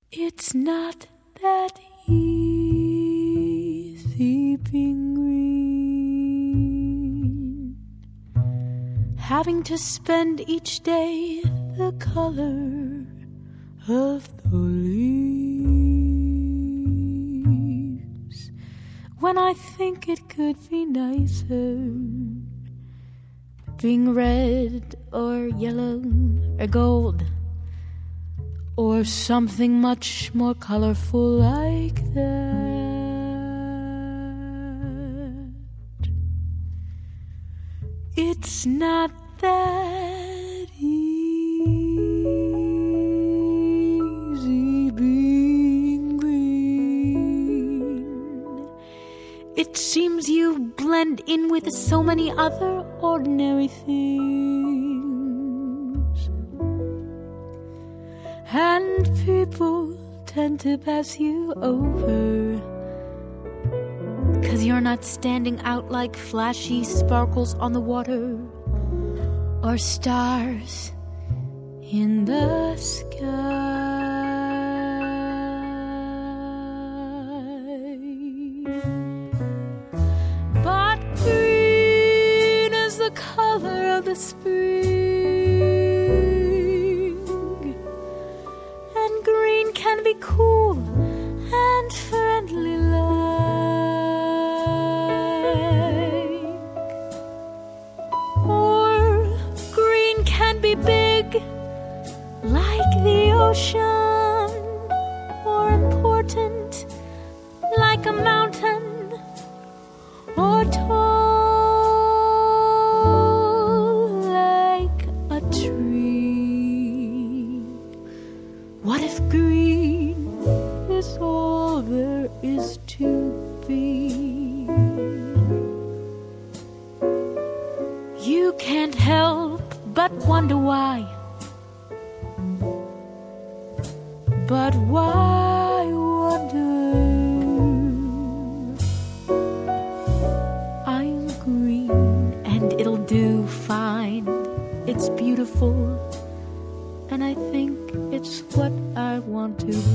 It's not that easy being green, having to spend each day the color of the leaves, when I think it could be nicer being red or yellow or gold, or something much more colorful like that. It's not that easy being green. It seems you blend in with so many other ordinary things, and people tend to pass you over, 'cause you're not standing out like flashy sparkles on the water or stars in the sky. But green is the color of the spring, and green can be cool and friendly like, or green can be big like the ocean, or important like a mountain, or tall like a tree. What if green is all there is to be? You can't help but wonder why. But why wonder? I'm green and it'll do fine. It's beautiful, and I think it's what I want to be.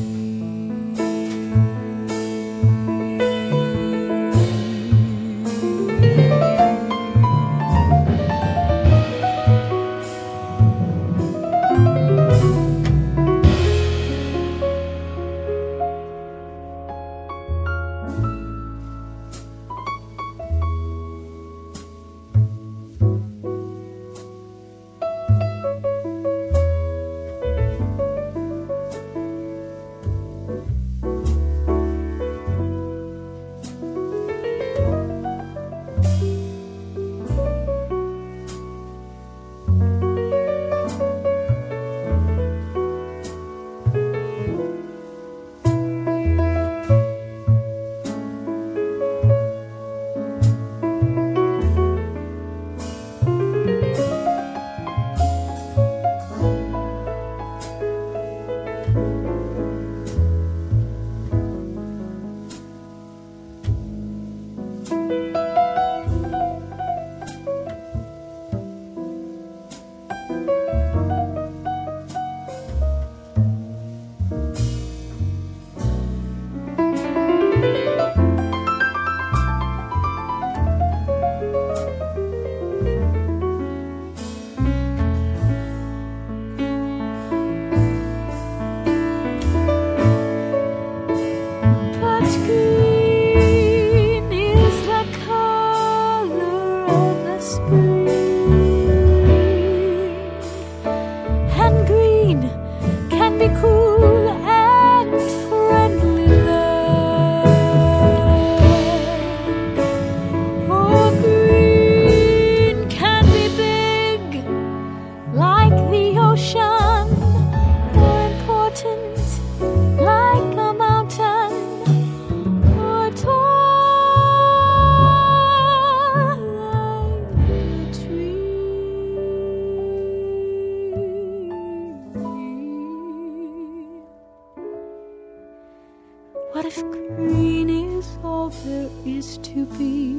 What if green is all there is to be?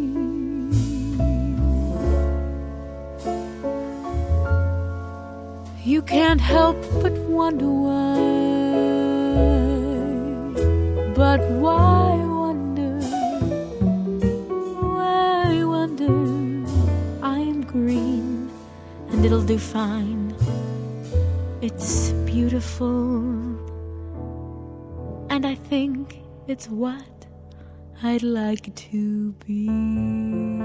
You can't help but wonder why. But why wonder? Why wonder? I'm green and it'll do fine. It's beautiful, and I think it's what I'd like to be.